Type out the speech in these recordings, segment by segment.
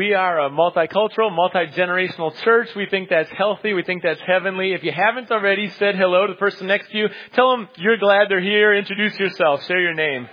We are a multicultural, multi-generational church. We think that's healthy. We think that's heavenly. If you haven't already said hello to the person next to you, tell them you're glad they're here. Introduce yourself. Share your name.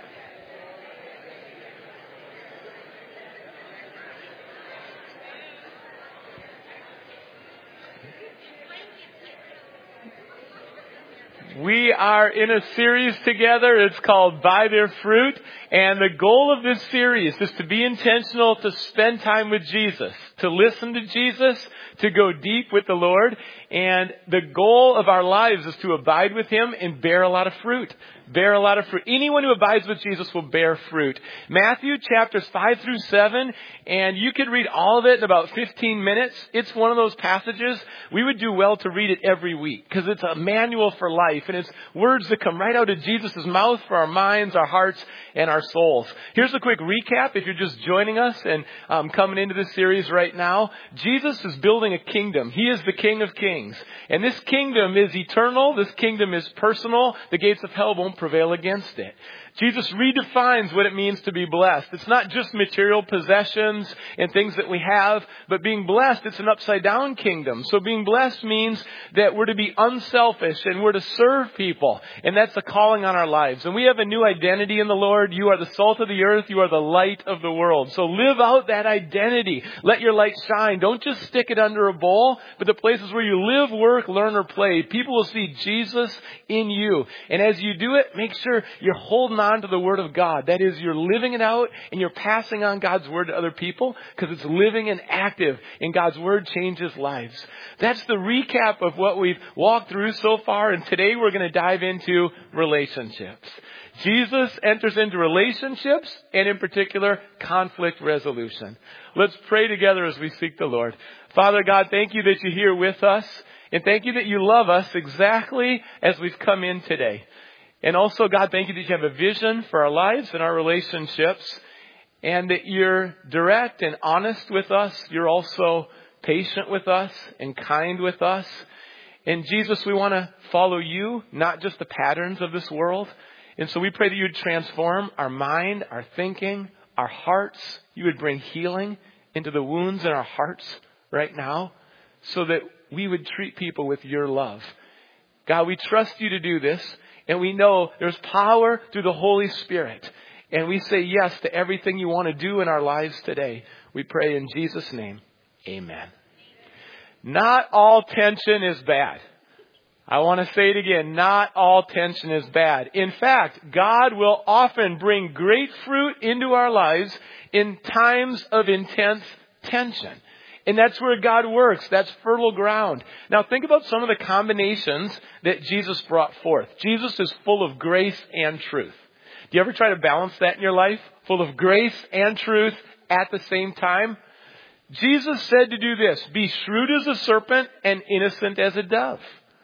We are in a series together. It's called By Their Fruit. And the goal of this series is to be intentional, to spend time with Jesus, to listen to Jesus, to go deep with the Lord. And the goal of our lives is to abide with Him and bear a lot of fruit. Bear a lot of fruit. Anyone who abides with Jesus will bear fruit. Matthew chapters 5 through 7. And you could read all of it in about 15 minutes. It's one of those passages we would do well to read it every week because it's a manual for life. And it's words that come right out of Jesus' mouth for our minds, our hearts, and our souls. Here's a quick recap if you're just joining us and coming into this series right now. Jesus is building a kingdom. He is the King of Kings. And this kingdom is eternal. This kingdom is personal. The gates of hell won't prevail against it. Jesus redefines what it means to be blessed. It's not just material possessions and things that we have, but being blessed, it's an upside down kingdom. So being blessed means that we're to be unselfish and we're to serve people. And that's the calling on our lives. And we have a new identity in the Lord. You are the salt of the earth. You are the light of the world. So live out that identity. Let your light shine. Don't just stick it under a bowl, but the places where you live, work, learn, or play. People will see Jesus in you. And as you do it, make sure you're holding on to the Word of God. That is, you're living it out and you're passing on God's Word to other people because it's living and active and God's Word changes lives. That's the recap of what we've walked through so far, and today we're going to dive into relationships. Jesus enters into relationships and in particular conflict resolution. Let's pray together as we seek the Lord. Father God, thank you that you're here with us, and thank you that you love us exactly as we've come in today. And also, God, thank you that you have a vision for our lives and our relationships, and that you're direct and honest with us. You're also patient with us and kind with us. And Jesus, we want to follow you, not just the patterns of this world. And so we pray that you would transform our mind, our thinking, our hearts. You would bring healing into the wounds in our hearts right now so that we would treat people with your love. God, we trust you to do this. And we know there's power through the Holy Spirit. And we say yes to everything you want to do in our lives today. We pray in Jesus' name. Amen. Not all tension is bad. I want to say it again. Not all tension is bad. In fact, God will often bring great fruit into our lives in times of intense tension. And that's where God works. That's fertile ground. Now think about some of the combinations that Jesus brought forth. Jesus is full of grace and truth. Do you ever try to balance that in your life? Full of grace and truth at the same time? Jesus said to do this: be shrewd as a serpent and innocent as a dove.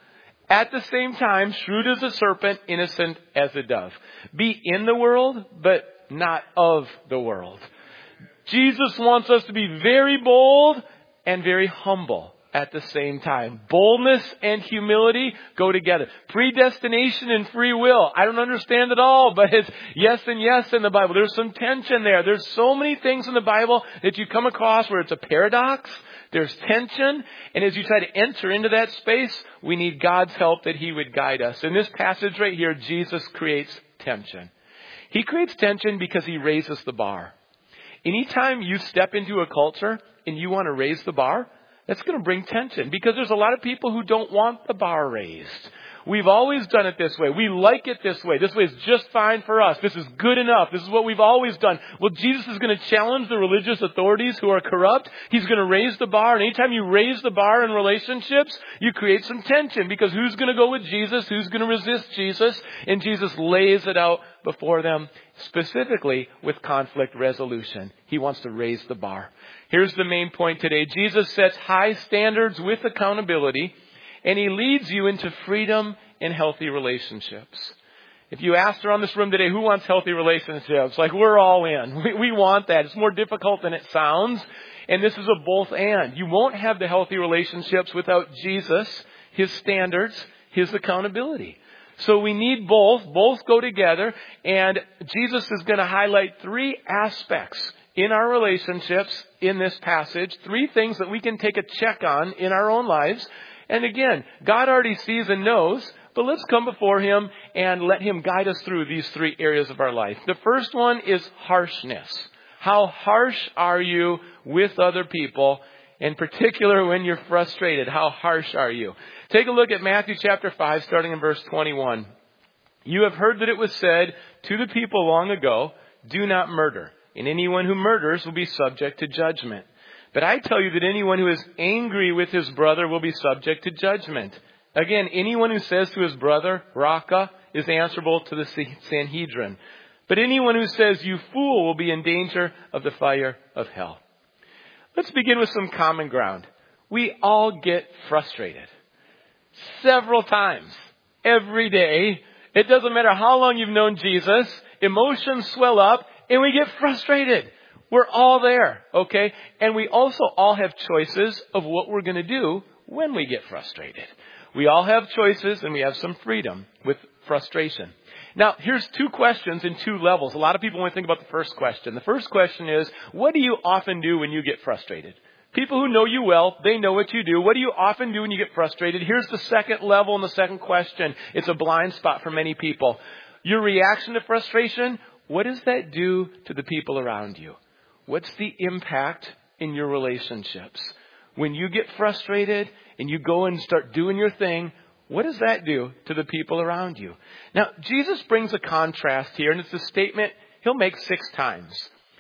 At the same time, shrewd as a serpent, innocent as a dove. Be in the world, but not of the world. Jesus wants us to be very bold and very humble at the same time. Boldness and humility go together. Predestination and free will. I don't understand it all, but it's yes and yes in the Bible. There's some tension there. There's so many things in the Bible that you come across where it's a paradox. There's tension. And as you try to enter into that space, we need God's help that He would guide us. In this passage right here, Jesus creates tension. He creates tension because He raises the bar. Anytime you step into a culture and you want to raise the bar, that's going to bring tension because there's a lot of people who don't want the bar raised. We've always done it this way. We like it this way. This way is just fine for us. This is good enough. This is what we've always done. Well, Jesus is going to challenge the religious authorities who are corrupt. He's going to raise the bar. And anytime you raise the bar in relationships, you create some tension because who's going to go with Jesus? Who's going to resist Jesus? And Jesus lays it out before them, specifically with conflict resolution. He wants to raise the bar. Here's the main point today. Jesus sets high standards with accountability, and He leads you into freedom and healthy relationships. If you asked around this room today, who wants healthy relationships? Like, we're all in. We want that. It's more difficult than it sounds. And this is a both and. You won't have the healthy relationships without Jesus, His standards, His accountability. So we need both. Both go together. And Jesus is going to highlight three aspects in our relationships in this passage, 3 things that we can take a check on in our own lives. And again, God already sees and knows, but let's come before Him and let Him guide us through these 3 areas of our life. The first one is harshness. How harsh are you with other people? In particular, when you're frustrated, how harsh are you? Take a look at Matthew chapter 5, starting in verse 21. You have heard that it was said to the people long ago, do not murder, and anyone who murders will be subject to judgment. But I tell you that anyone who is angry with his brother will be subject to judgment. Again, anyone who says to his brother, Raka, is answerable to the Sanhedrin. But anyone who says, you fool, will be in danger of the fire of hell. Let's begin with some common ground. We all get frustrated. Several times. Every day. It doesn't matter how long you've known Jesus. Emotions swell up and we get frustrated. We're all there, okay? And we also all have choices of what we're going to do when we get frustrated. We all have choices and we have some freedom with frustration. Now, here's 2 questions in 2 levels. A lot of people want to think about the first question. The first question is, what do you often do when you get frustrated? People who know you well, they know what you do. What do you often do when you get frustrated? Here's the second level and the second question. It's a blind spot for many people. Your reaction to frustration, what does that do to the people around you? What's the impact in your relationships? When you get frustrated and you go and start doing your thing, what does that do to the people around you? Now, Jesus brings a contrast here, and it's a statement He'll make 6 times.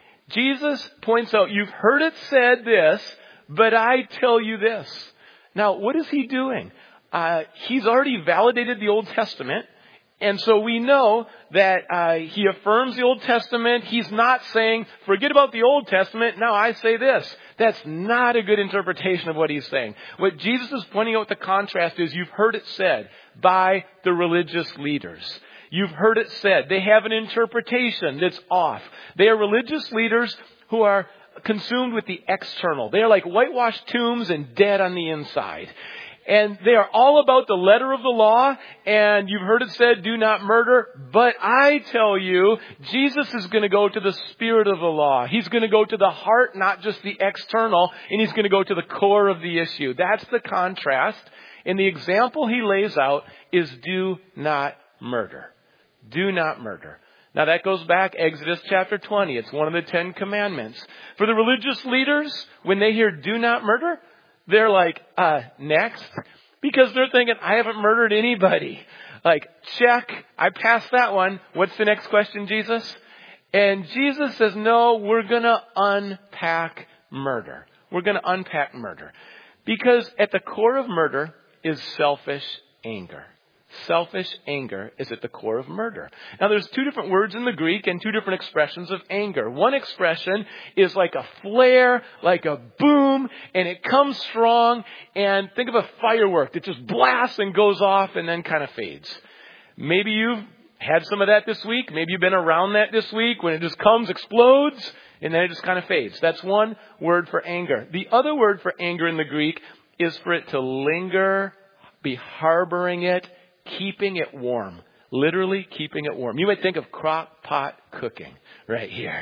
Jesus points out, you've heard it said this, but I tell you this. Now, what is He doing? He's already validated the Old Testament. And so we know that He affirms the Old Testament. He's not saying, forget about the Old Testament, now I say this. That's not a good interpretation of what He's saying. What Jesus is pointing out with the contrast is, you've heard it said by the religious leaders. You've heard it said. They have an interpretation that's off. They are religious leaders who are consumed with the external. They are like whitewashed tombs and dead on the inside. And they are all about the letter of the law. And you've heard it said, do not murder. But I tell you, Jesus is going to go to the spirit of the law. He's going to go to the heart, not just the external. And He's going to go to the core of the issue. That's the contrast. And the example He lays out is do not murder. Do not murder. Now that goes back, Exodus chapter 20. It's one of the 10 commandments. For the religious leaders, when they hear do not murder, they're like, next. Because they're thinking, I haven't murdered anybody. Like, check, I passed that one. What's the next question, Jesus? And Jesus says, no, we're going to unpack murder. We're going to unpack murder. Because at the core of murder is selfish anger. Selfish anger is at the core of murder. Now, there's 2 different words in the Greek and 2 different expressions of anger. One expression is like a flare, like a boom, and it comes strong. And think of a firework that just blasts and goes off and then kind of fades. Maybe you've had some of that this week. Maybe you've been around that this week when it just comes, explodes, and then it just kind of fades. That's one word for anger. The other word for anger in the Greek is for it to linger, be harboring it, keeping it warm. Literally keeping it warm. You might think of crock pot cooking right here.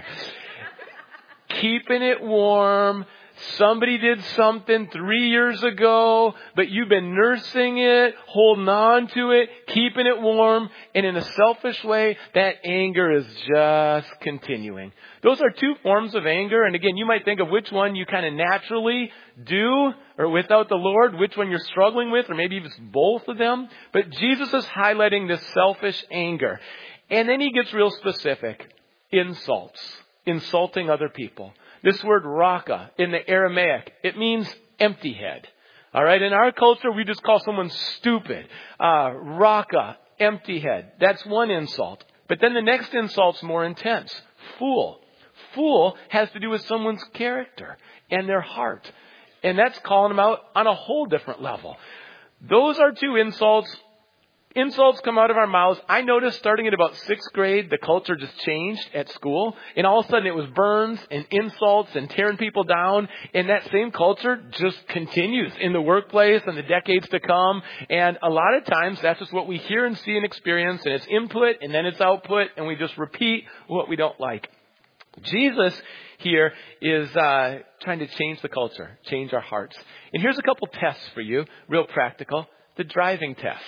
Keeping it warm. Somebody did something 3 years ago, but you've been nursing it, holding on to it, keeping it warm. And in a selfish way, that anger is just continuing. Those are 2 forms of anger. And again, you might think of which one you kind of naturally do or without the Lord, which one you're struggling with, or maybe it's both of them. But Jesus is highlighting this selfish anger. And then He gets real specific. Insults. Insulting other people. This word raka in the Aramaic, it means empty head. All right. In our culture, we just call someone stupid. Raka, empty head. That's one insult. But then the next insult's more intense. Fool. Fool has to do with someone's character and their heart. And that's calling them out on a whole different level. Those are 2 insults. Insults come out of our mouths. I noticed starting at about 6th grade, the culture just changed at school. And all of a sudden it was burns and insults and tearing people down. And that same culture just continues in the workplace and the decades to come. And a lot of times that's just what we hear and see and experience. And it's input and then it's output. And we just repeat what we don't like. Jesus here is trying to change the culture, change our hearts. And here's a couple tests for you, real practical. The driving test.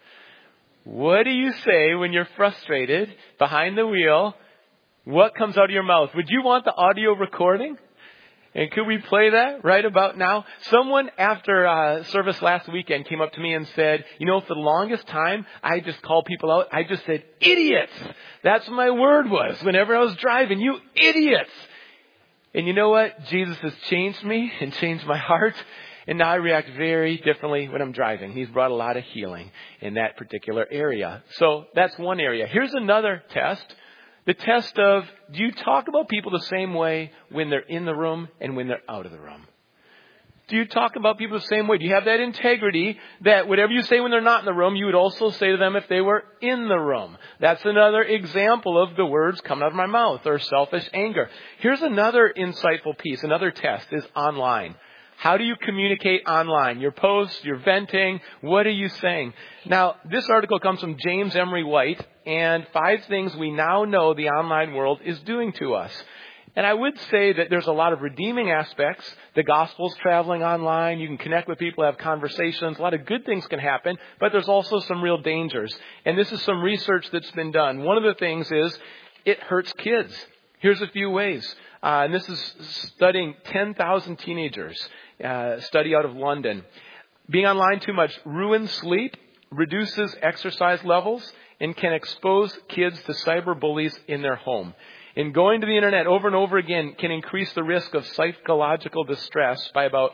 What do you say when you're frustrated behind the wheel? What comes out of your mouth? Would you want the audio recording? And could we play that right about now? Someone after service last weekend came up to me and said, for the longest time, I just called people out. I just said, idiots. That's what my word was whenever I was driving. You idiots. And you know what? Jesus has changed me and changed my heart. And now I react very differently when I'm driving. He's brought a lot of healing in that particular area. So that's one area. Here's another test. The test of, do you talk about people the same way when they're in the room and when they're out of the room? Do you talk about people the same way? Do you have that integrity that whatever you say when they're not in the room, you would also say to them if they were in the room? That's another example of the words coming out of my mouth, or selfish anger. Here's another insightful piece, another test is online. How do you communicate online? Your posts, your venting, what are you saying? Now, this article comes from James Emery White, and 5 things we now know the online world is doing to us. And I would say that there's a lot of redeeming aspects. The gospel's traveling online. You can connect with people, have conversations. A lot of good things can happen, but there's also some real dangers. And this is some research that's been done. One of the things is it hurts kids. Here's a few ways. And this is studying 10,000 teenagers. Study out of London. Being online too much ruins sleep, reduces exercise levels, and can expose kids to cyber bullies in their home. And going to the internet over and over again can increase the risk of psychological distress by about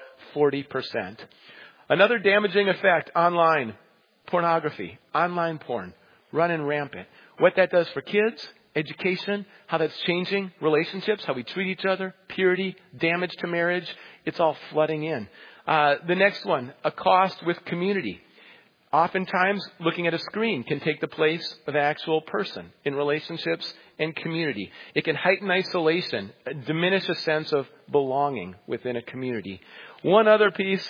40%. Another damaging effect online, pornography, online porn, running rampant. What that does for kids, education, how that's changing relationships, how we treat each other, purity, damage to marriage, it's all flooding in. The next one, a cost with community. Oftentimes, looking at a screen can take the place of an actual person in relationships and community. It can heighten isolation, diminish a sense of belonging within a community. One other piece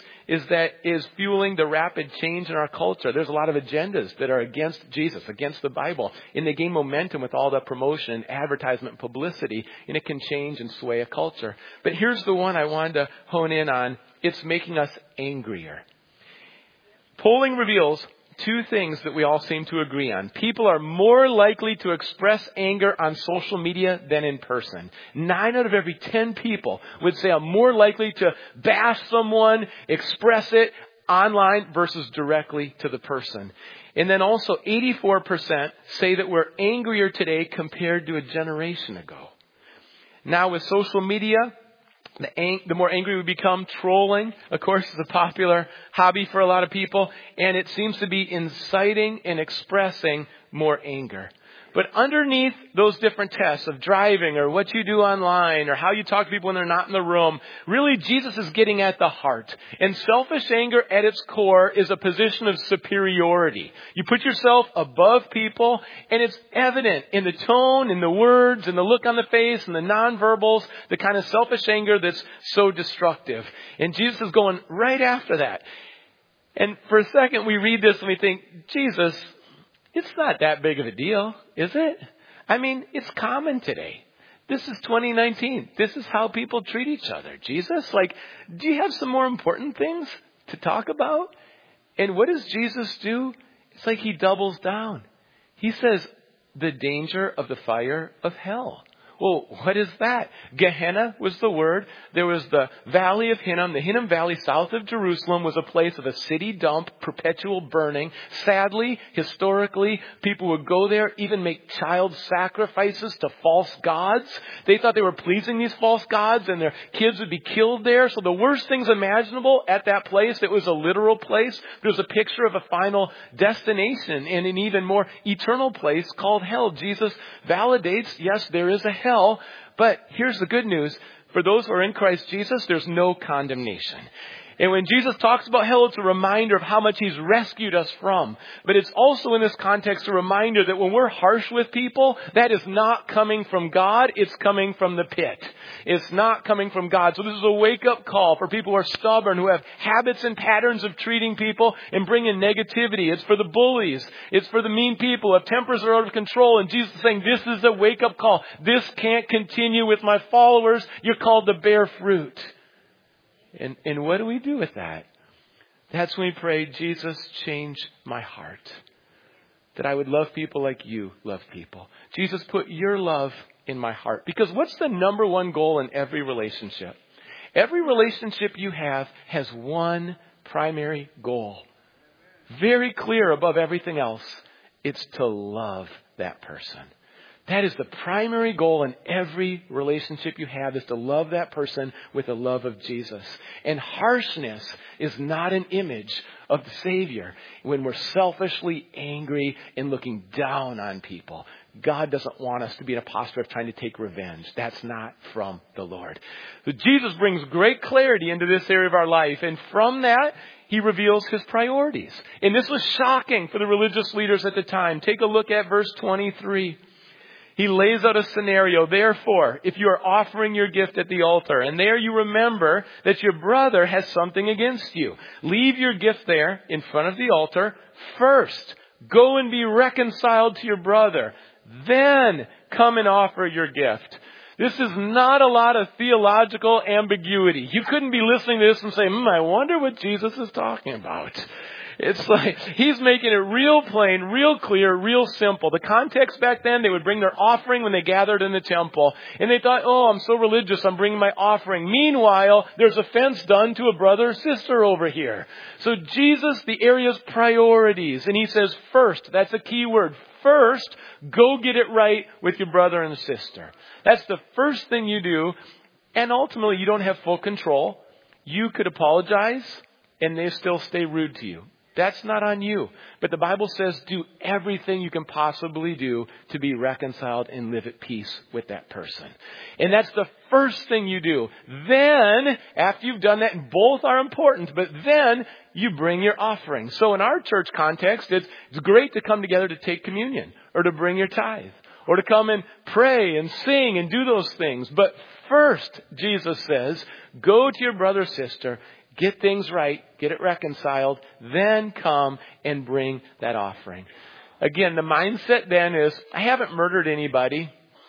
is fueling the rapid change in our culture. There's a lot of agendas that are against Jesus, against the Bible, and they gain momentum with all the promotion, advertisement, publicity, and it can change and sway a culture. But here's the one I wanted to hone in on. It's making us angrier. Polling reveals 2 things that we all seem to agree on. People are more likely to express anger on social media than in person. 9 out of every 10 people would say I'm more likely to bash someone, express it online versus directly to the person. And then also 84% say that we're angrier today compared to a generation ago. Now with social media, the more angry we become. Trolling, of course, is a popular hobby for a lot of people. And it seems to be inciting and expressing more anger. But underneath those different tests of driving or what you do online or how you talk to people when they're not in the room, really Jesus is getting at the heart. And selfish anger at its core is a position of superiority. You put yourself above people, and it's evident in the tone, in the words, in the look on the face, and the nonverbals, the kind of selfish anger that's so destructive. And Jesus is going right after that. And for a second we read this and we think, Jesus, it's not that big of a deal, is it? I mean, it's common today. This is 2019. This is how people treat each other. Jesus, do you have some more important things to talk about? And what does Jesus do? It's like he doubles down. He says, the danger of the fire of hell. Well, what is that? Gehenna was the word. There was the Valley of Hinnom. The Hinnom Valley south of Jerusalem was a place of a city dump, perpetual burning. Sadly, historically, people would go there, even make child sacrifices to false gods. They thought they were pleasing these false gods, and their kids would be killed there. So the worst things imaginable at that place. It was a literal place. There was a picture of a final destination and an even more eternal place called hell. Jesus validates, yes, there is a hell, but here's the good news. For those who are in Christ Jesus, there's no condemnation. And when Jesus talks about hell, it's a reminder of how much He's rescued us from. But it's also in this context a reminder that when we're harsh with people, that is not coming from God, it's coming from the pit. It's not coming from God. So this is a wake-up call for people who are stubborn, who have habits and patterns of treating people and bringing negativity. It's for the bullies. It's for the mean people who have tempers that are out of control. And Jesus is saying, this is a wake-up call. This can't continue with my followers. You're called to bear fruit. And what do we do with that? That's when we pray, Jesus, change my heart. That I would love people like you love people. Jesus, put your love in my heart. Because what's the number one goal in every relationship? Every relationship you have has one primary goal. Very clear above everything else. It's to love that person. That is the primary goal in every relationship you have, is to love that person with the love of Jesus. And harshness is not an image of the Savior when we're selfishly angry and looking down on people. God doesn't want us to be in a posture of trying to take revenge. That's not from the Lord. So Jesus brings great clarity into this area of our life. And from that, He reveals His priorities. And this was shocking for the religious leaders at the time. Take a look at verse 23. He lays out a scenario. Therefore, if you are offering your gift at the altar, and there you remember that your brother has something against you, leave your gift there in front of the altar. First, go and be reconciled to your brother. Then come and offer your gift. This is not a lot of theological ambiguity. You couldn't be listening to this and say, I wonder what Jesus is talking about. It's like He's making it real plain, real clear, real simple. The context back then, they would bring their offering when they gathered in the temple. And they thought, I'm so religious, I'm bringing my offering. Meanwhile, there's offense done to a brother or sister over here. So Jesus, the area's priorities. And He says, first, that's a key word. First, go get it right with your brother and sister. That's the first thing you do. And ultimately, you don't have full control. You could apologize and they still stay rude to you. That's not on you. But the Bible says do everything you can possibly do to be reconciled and live at peace with that person. And that's the first thing you do. Then, after you've done that, and both are important, but then you bring your offering. So in our church context, it's great to come together to take communion or to bring your tithe or to come and pray and sing and do those things. But first, Jesus says, go to your brother or sister, get things right, get it reconciled, then come and bring that offering. Again, the mindset then is, I haven't murdered anybody.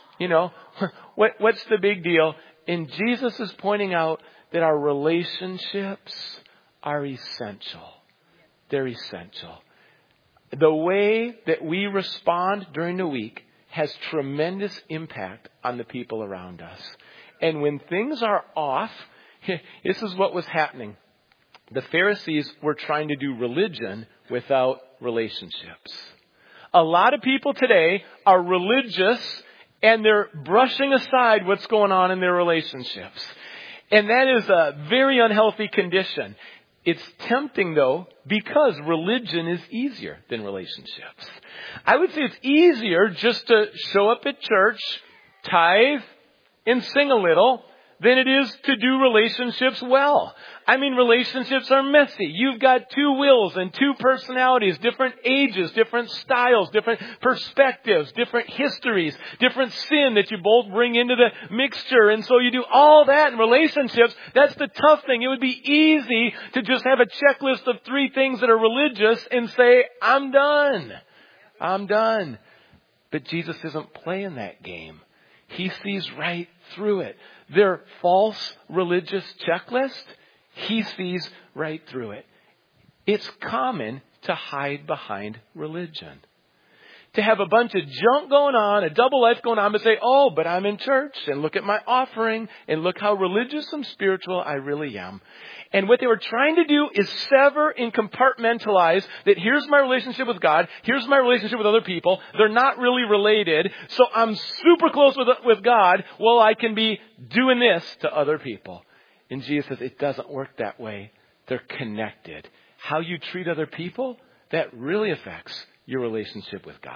What's the big deal? And Jesus is pointing out that our relationships are essential. They're essential. The way that we respond during the week has tremendous impact on the people around us. And when things are off, this is what was happening. The Pharisees were trying to do religion without relationships. A lot of people today are religious and they're brushing aside what's going on in their relationships. And that is a very unhealthy condition. It's tempting, though, because religion is easier than relationships. I would say it's easier just to show up at church, tithe, and sing a little than it is to do relationships well. I mean, relationships are messy. You've got two wills and two personalities, different ages, different styles, different perspectives, different histories, different sin that you both bring into the mixture. And so you do all that in relationships. That's the tough thing. It would be easy to just have a checklist of 3 things that are religious and say, I'm done. I'm done. But Jesus isn't playing that game. He sees right through it. Their false religious checklist, He sees right through it. It's common to hide behind religion. To have a bunch of junk going on, a double life going on, but say, but I'm in church, and look at my offering, and look how religious and spiritual I really am. And what they were trying to do is sever and compartmentalize that here's my relationship with God, here's my relationship with other people. They're not really related, so I'm super close with God. Well, I can be doing this to other people. And Jesus says it doesn't work that way. They're connected. How you treat other people, that really affects your relationship with God.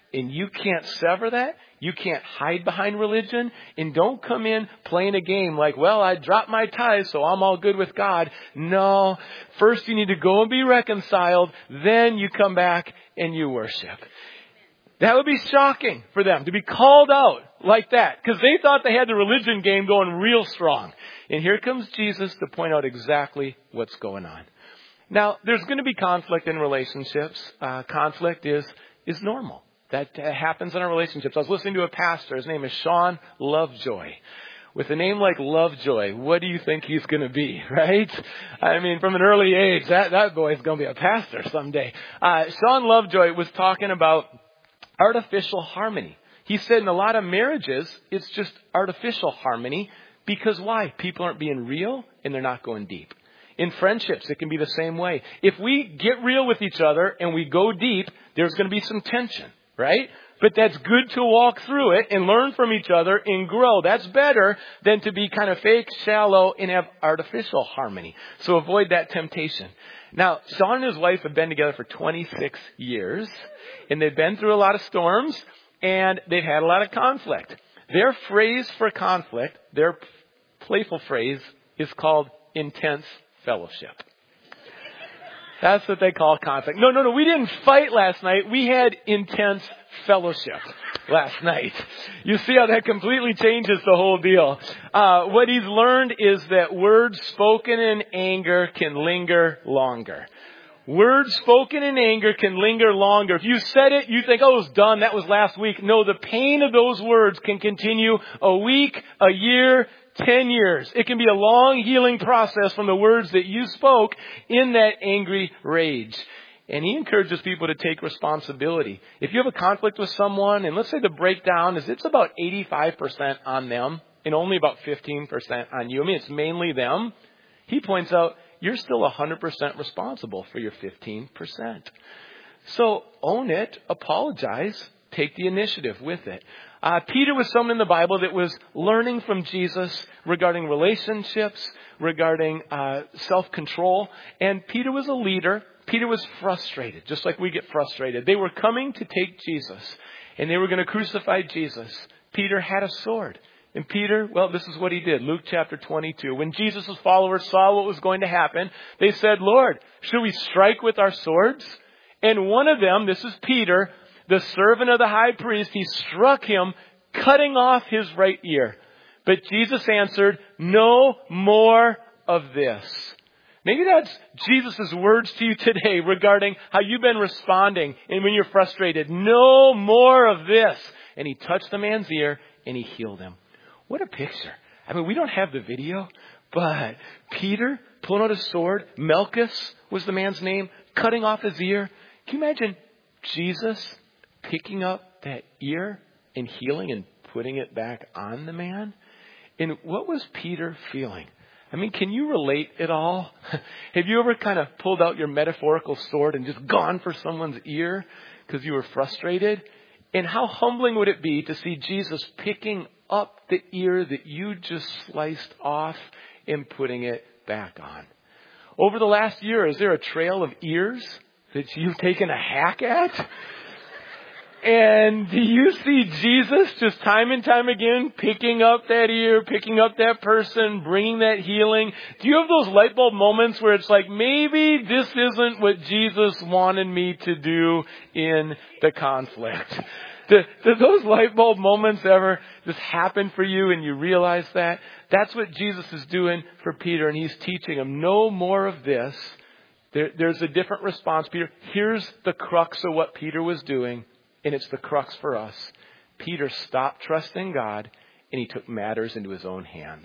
And you can't sever that. You can't hide behind religion. And don't come in playing a game like, well, I dropped my tithes, so I'm all good with God. No. First you need to go and be reconciled. Then you come back and you worship. That would be shocking for them to be called out like that, because they thought they had the religion game going real strong. And here comes Jesus to point out exactly what's going on. Now, there's going to be conflict in relationships. Conflict is normal. That happens in our relationships. I was listening to a pastor. His name is Sean Lovejoy. With a name like Lovejoy, what do you think he's going to be, right? I mean, from an early age, that boy's going to be a pastor someday. Sean Lovejoy was talking about artificial harmony. He said in a lot of marriages, it's just artificial harmony. Because why? People aren't being real and they're not going deep. In friendships, it can be the same way. If we get real with each other and we go deep, there's going to be some tension, right? But that's good to walk through it and learn from each other and grow. That's better than to be kind of fake, shallow, and have artificial harmony. So avoid that temptation. Now, Sean and his wife have been together for 26 years, and they've been through a lot of storms, and they've had a lot of conflict. Their phrase for conflict, their playful phrase, is called intense fellowship. That's what they call conflict. No, we didn't fight last night. We had intense fellowship last night. You see how that completely changes the whole deal. What he's learned is that words spoken in anger can linger longer. Words spoken in anger can linger longer. If you said it, you think, oh, it was done. That was last week. No, the pain of those words can continue a week, a year, 10 years. It can be a long healing process from the words that you spoke in that angry rage. And he encourages people to take responsibility. If you have a conflict with someone, and let's say the breakdown is it's about 85% on them and only about 15% on you. I mean, it's mainly them. He points out you're still 100% responsible for your 15%. So own it, apologize, take the initiative with it. Peter was someone in the Bible that was learning from Jesus regarding relationships, regarding self-control. And Peter was a leader. Peter was frustrated, just like we get frustrated. They were coming to take Jesus, and they were going to crucify Jesus. Peter had a sword. And Peter, well, this is what he did. Luke chapter 22. When Jesus' followers saw what was going to happen, they said, Lord, should we strike with our swords? And one of them, this is Peter, the servant of the high priest, he struck him, cutting off his right ear. But Jesus answered, no more of this. Maybe that's Jesus' words to you today regarding how you've been responding and when you're frustrated. No more of this. And he touched the man's ear and he healed him. What a picture. I mean, we don't have the video, but Peter pulling out his sword, Malchus was the man's name, cutting off his ear. Can you imagine Jesus picking up that ear and healing and putting it back on the man? And what was Peter feeling? I mean, can you relate at all? Have you ever kind of pulled out your metaphorical sword and just gone for someone's ear because you were frustrated? And how humbling would it be to see Jesus picking up the ear that you just sliced off and putting it back on? Over the last year, is there a trail of ears that you've taken a hack at? And do you see Jesus just time and time again picking up that ear, picking up that person, bringing that healing? Do you have those light bulb moments where it's like, maybe this isn't what Jesus wanted me to do in the conflict? Do those light bulb moments ever just happen for you and you realize that? That's what Jesus is doing for Peter, and he's teaching him no more of this. There's a different response, Peter. Here's the crux of what Peter was doing. And it's the crux for us. Peter stopped trusting God and he took matters into his own hands.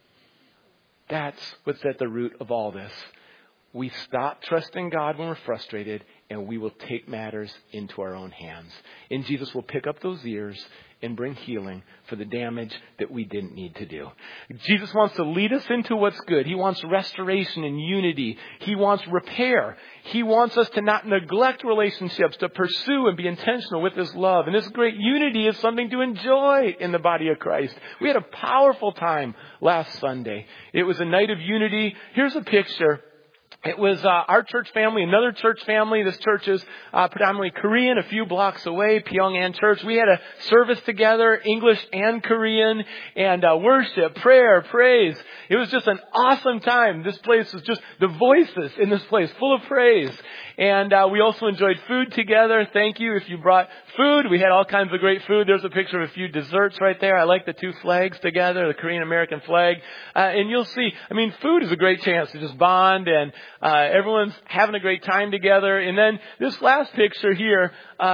That's what's at the root of all this. We stop trusting God when we're frustrated and we will take matters into our own hands. And Jesus will pick up those ears and bring healing for the damage that we didn't need to do. Jesus wants to lead us into what's good. He wants restoration and unity. He wants repair. He wants us to not neglect relationships, to pursue and be intentional with His love. And this great unity is something to enjoy in the body of Christ. We had a powerful time last Sunday. It was a night of unity. Here's a picture It was our church family, another church family. This church is predominantly Korean, a few blocks away, Pyongyang Church. We had a service together, English and Korean, and worship, prayer, praise. It was just an awesome time. This place was just, the voices in this place, full of praise. And we also enjoyed food together. Thank you if you brought food. We had all kinds of great food. There's a picture of a few desserts right there. I like the two flags together, the Korean-American flag. And you'll see, I mean, food is a great chance to just bond, and everyone's having a great time together. And then this last picture here,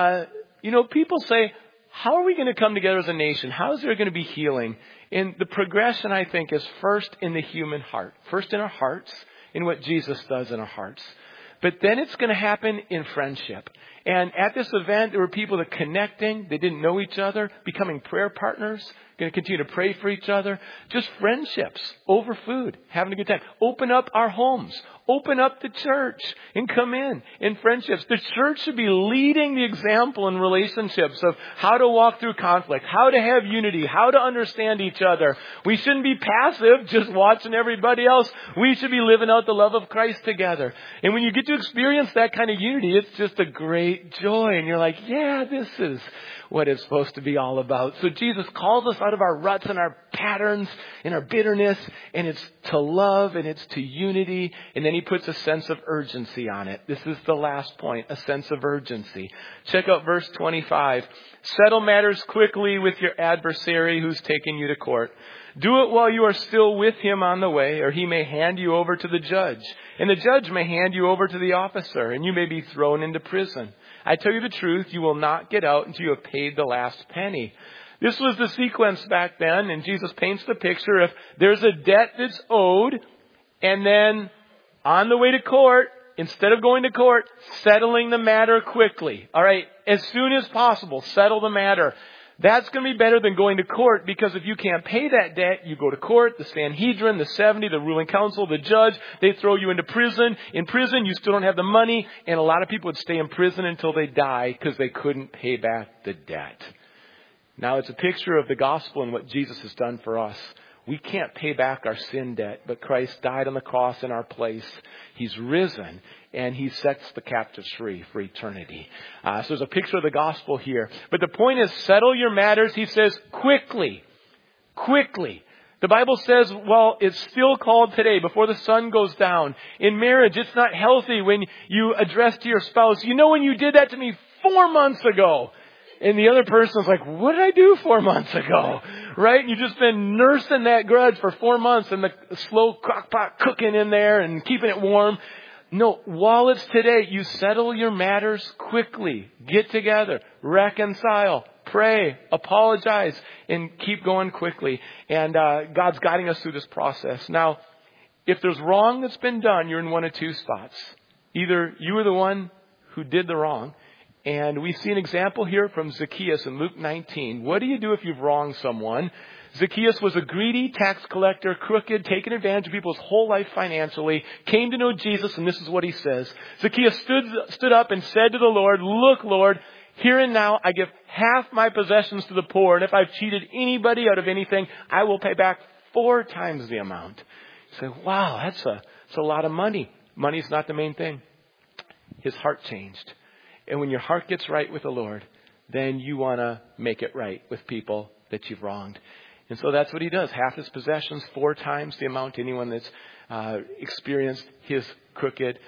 people say, how are we going to come together as a nation? How is there going to be healing? And the progression, I think, is first in the human heart. First in our hearts, in what Jesus does in our hearts. But then it's going to happen in friendship. And at this event, there were people that connecting. They didn't know each other, becoming prayer partners, going to continue to pray for each other. Just friendships over food, having a good time. Open up our homes. Open up the church and come in friendships. The church should be leading the example in relationships of how to walk through conflict, how to have unity, how to understand each other. We shouldn't be passive, just watching everybody else. We should be living out the love of Christ together. And when you get to experience that kind of unity, it's just a great joy. And you're like, yeah, this is what it's supposed to be all about. So Jesus calls us out of our ruts and our patterns and our bitterness, and it's to love and it's to unity. And then he puts a sense of urgency on it. This is the last point, a sense of urgency. Check out verse 25. Settle matters quickly with your adversary who's taking you to court. Do it while you are still with him on the way, or he may hand you over to the judge. And the judge may hand you over to the officer, and you may be thrown into prison. I tell you the truth, you will not get out until you have paid the last penny. This was the sequence back then, and Jesus paints the picture. If there's a debt that's owed, and then on the way to court, instead of going to court, settling the matter quickly. All right, as soon as possible, settle the matter. That's going to be better than going to court, because if you can't pay that debt, you go to court, the Sanhedrin, the 70, the ruling council, the judge, they throw you into prison. In prison, you still don't have the money, and a lot of people would stay in prison until they die because they couldn't pay back the debt. Now, it's a picture of the gospel and what Jesus has done for us. We can't pay back our sin debt, but Christ died on the cross in our place. He's risen, and he sets the captives free for eternity. So there's a picture of the gospel here. But the point is, settle your matters, he says, quickly. Quickly. The Bible says, well, it's still called today, before the sun goes down. In marriage, it's not healthy when you address to your spouse, you know when you did that to me 4 months ago. And the other person's like, what did I do 4 months ago? Right? And you've just been nursing that grudge for 4 months, and the slow crock pot cooking in there and keeping it warm. No, while it's today, you settle your matters quickly. Get together. Reconcile. Pray. Apologize. And keep going quickly. And God's guiding us through this process. Now, if there's wrong that's been done, you're in one of two spots. Either you were the one who did the wrong, and we see an example here from Zacchaeus in Luke 19. What do you do if you've wronged someone? Zacchaeus was a greedy tax collector, crooked, taking advantage of people's whole life financially, came to know Jesus, and this is what he says. Zacchaeus stood up and said to the Lord, look, Lord, here and now I give half my possessions to the poor, and if I've cheated anybody out of anything, I will pay back 4 times the amount. You say, wow, that's a lot of money. Money's not the main thing. His heart changed. And when your heart gets right with the Lord, then you want to make it right with people that you've wronged. And so that's what he does. Half his possessions, 4 times the amount. Anyone that's experienced his crooked,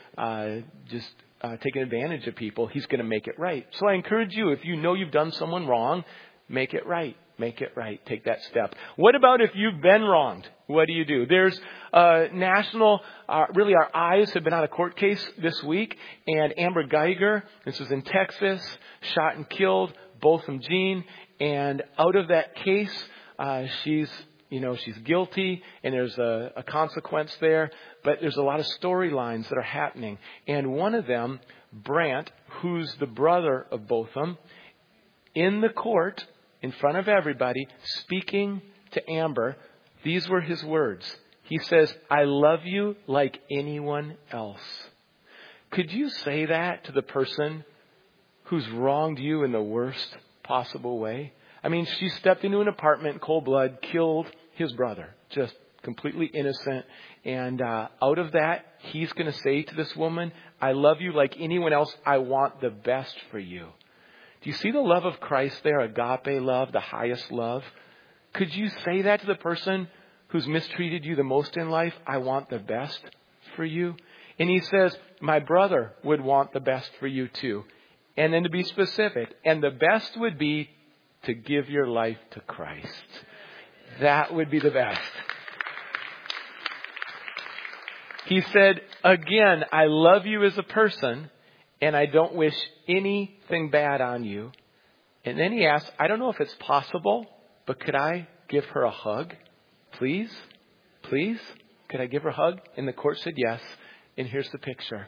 taking advantage of people, he's going to make it right. So I encourage you, if you know you've done someone wrong, make it right. Make it right. Take that step. What about if you've been wronged? What do? There's national, really our eyes have been on a court case this week. And Amber Geiger, this is in Texas, shot and killed Botham Jean. And out of that case, she's guilty, and there's a consequence there. But there's a lot of storylines that are happening. And one of them, Brant, who's the brother of Botham, in the court, in front of everybody, speaking to Amber, these were his words. He says, I love you like anyone else. Could you say that to the person who's wronged you in the worst possible way? I mean, she stepped into an apartment in cold blood, killed his brother. Just completely innocent. And out of that, he's going to say to this woman, I love you like anyone else. I want the best for you. Do you see the love of Christ there? Agape love, the highest love. Could you say that to the person who's mistreated you the most in life? I want the best for you. And he says, my brother would want the best for you too. And then to be specific, and the best would be to give your life to Christ. That would be the best. He said, again, I love you as a person, and I don't wish anything bad on you. And then he asked, I don't know if it's possible, but could I give her a hug? Please? Please? Could I give her a hug? And the court said yes. And here's the picture.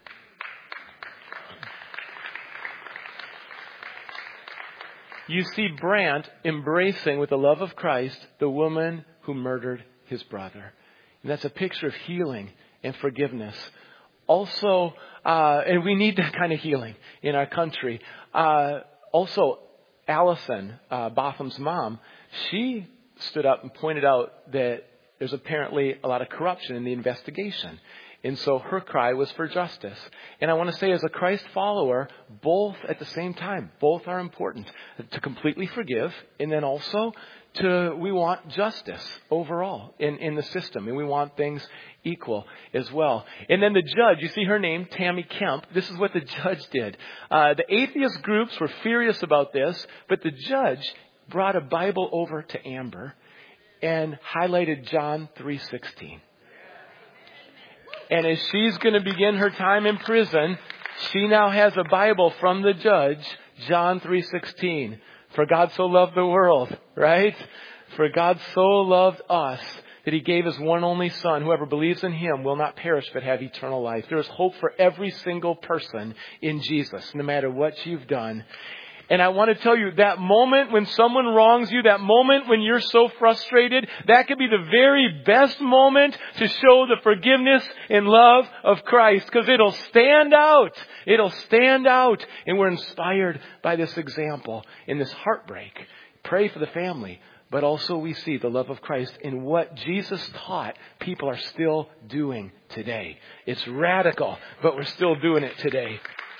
You see Brant embracing with the love of Christ the woman who murdered his brother. And that's a picture of healing and forgiveness. Also, and we need that kind of healing in our country. Also, Allison, Botham's mom, she stood up and pointed out that there's apparently a lot of corruption in the investigation. And so her cry was for justice. And I want to say, as a Christ follower, both at the same time, both are important. To completely forgive, and then also we want justice overall in the system. And we want things equal as well. And then the judge, you see her name, Tammy Kemp. This is what the judge did. The atheist groups were furious about this, but the judge brought a Bible over to Amber and highlighted John 3:16. And as she's going to begin her time in prison, she now has a Bible from the judge, John 3:16. For God so loved the world, right? For God so loved us that he gave his one only son. Whoever believes in him will not perish but have eternal life. There is hope for every single person in Jesus, no matter what you've done. And I want to tell you, that moment when someone wrongs you, that moment when you're so frustrated, that could be the very best moment to show the forgiveness and love of Christ. Because it'll stand out. It'll stand out. And we're inspired by this example in this heartbreak. Pray for the family. But also we see the love of Christ in what Jesus taught people are still doing today. It's radical, but we're still doing it today.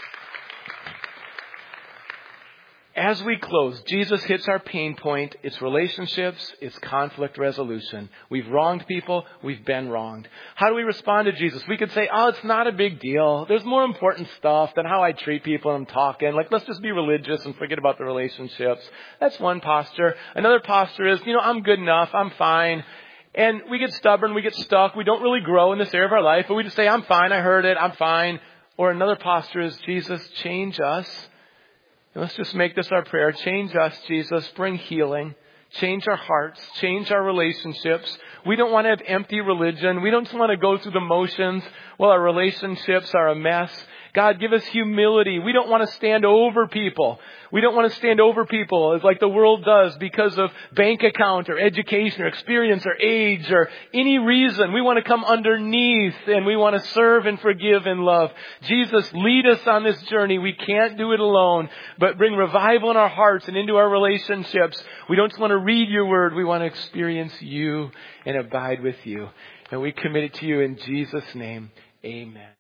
As we close, Jesus hits our pain point. It's relationships. It's conflict resolution. We've wronged people. We've been wronged. How do we respond to Jesus? We could say, oh, it's not a big deal. There's more important stuff than how I treat people and I'm talking. Like, let's just be religious and forget about the relationships. That's one posture. Another posture is, I'm good enough. I'm fine. And we get stubborn. We get stuck. We don't really grow in this area of our life. But we just say, I'm fine. I heard it. I'm fine. Or another posture is, Jesus, change us. And let's just make this our prayer. Change us, Jesus. Bring healing. Change our hearts. Change our relationships. We don't want to have empty religion. We don't just want to go through the motions while our relationships are a mess. God, give us humility. We don't want to stand over people. We don't want to stand over people as like the world does because of bank account or education or experience or age or any reason. We want to come underneath and we want to serve and forgive and love. Jesus, lead us on this journey. We can't do it alone, but bring revival in our hearts and into our relationships. We don't just want to read your word. We want to experience you and abide with you. And we commit it to you in Jesus' name. Amen.